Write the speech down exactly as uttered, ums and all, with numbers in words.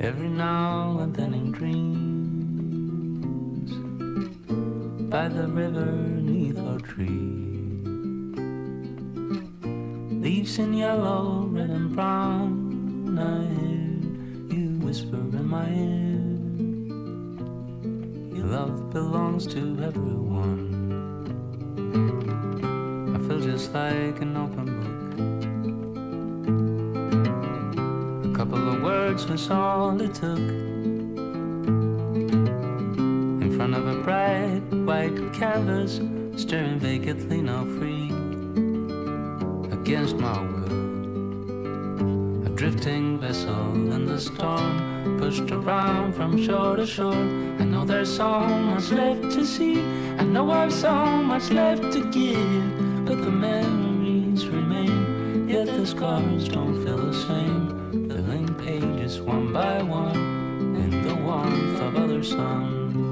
every now and then in dreams, by the river neath our tree. Leaves in yellow, red and brown, I hear you whisper in my ear. Your love belongs to everyone. I feel just like an open book. A couple of words was all it took. In front of a bright white canvas, staring vacantly now free. Against my will, a drifting vessel in the storm, pushed around from shore to shore. I know there's so much left to see, I know I've so much left to give, but the memories remain, yet the scars don't feel the same, filling pages one by one in the warmth of other suns.